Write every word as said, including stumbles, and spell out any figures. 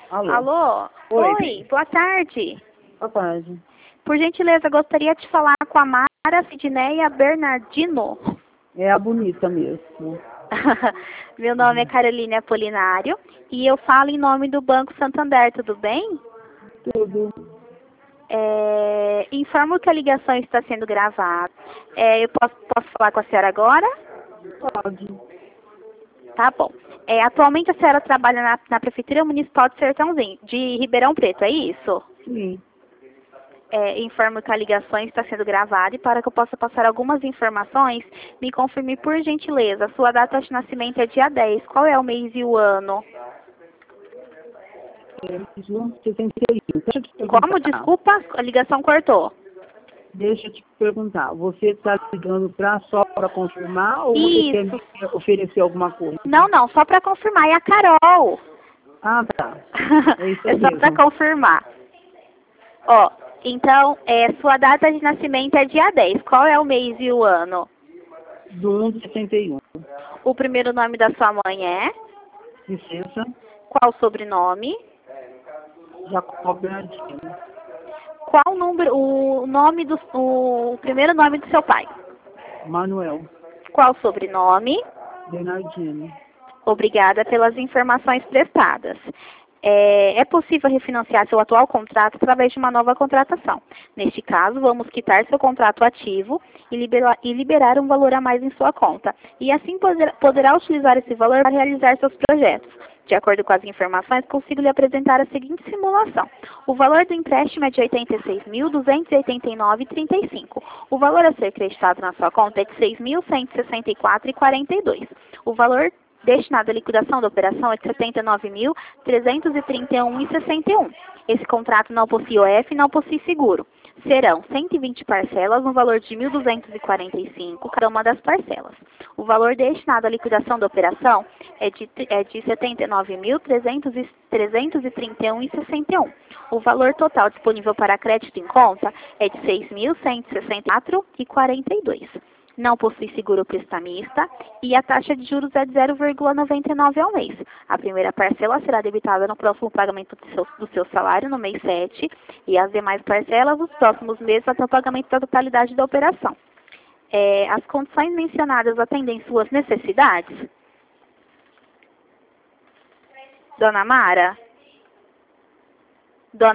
Alô? Alô? Oi. Oi, boa tarde. Boa tarde. Por gentileza, gostaria de falar com a Mara Sidneia Bernardino. É a bonita mesmo. Meu nome é Carolina Apolinário e eu falo em nome do Banco Santander, tudo bem? Tudo. É, informo que a ligação está sendo gravada. É, eu posso, posso falar com a senhora agora? Pode. Tá bom. É, atualmente a senhora trabalha na, na Prefeitura Municipal de Sertãozinho, de Ribeirão Preto, é isso? Sim. É, informo que a ligação está sendo gravada e para que eu possa passar algumas informações, me confirme por gentileza. Sua data de nascimento é dia dez. Qual é o mês e o ano? É sessenta e um. Deixa eu te Como? perguntar. Desculpa, a ligação cortou. Deixa eu te perguntar. Você está ligando pra, só para confirmar ou você quer Isso. me oferecer alguma coisa? Não, não, só para confirmar. É a Carol. Ah, tá. É isso É só para mesmo. confirmar. Ó, então, é, sua data de nascimento é dia dez. Qual é o mês e o ano? Do um de sessenta e um. O primeiro nome da sua mãe é? Licença. Qual o sobrenome? Jacob Bernardino. Qual o número, o nome do, o primeiro nome do seu pai? Manuel Qual o sobrenome? Bernardino. Obrigada pelas informações prestadas. É, é possível refinanciar seu atual contrato através de uma nova contratação. Neste caso, vamos quitar seu contrato ativo e liberar, e liberar um valor a mais em sua conta. E assim poder, poderá utilizar esse valor para realizar seus projetos. De acordo com as informações, consigo lhe apresentar a seguinte simulação. O valor do empréstimo é de oitenta e seis mil, duzentos e oitenta e nove vírgula trinta e cinco. O valor a ser creditado na sua conta é de seis mil, cento e sessenta e quatro vírgula quarenta e dois. O valor destinado à liquidação da operação é de setenta e nove mil, trezentos e trinta e um vírgula sessenta e um. Esse contrato não possui O F e não possui seguro. Serão cento e vinte parcelas no valor de mil duzentos e quarenta e cinco cada uma das parcelas. O valor destinado à liquidação da operação é de, é de setenta e nove mil, trezentos e trinta e um vírgula sessenta e um. O valor total disponível para crédito em conta é de seis mil, cento e sessenta e quatro vírgula quarenta e dois. Não possui seguro prestamista e a taxa de juros é de zero vírgula noventa e nove ao mês. A primeira parcela será debitada no próximo pagamento do seu, do seu salário, no mês sete, e as demais parcelas nos próximos meses até o pagamento da totalidade da operação. É, as condições mencionadas atendem suas necessidades? Dona Mara?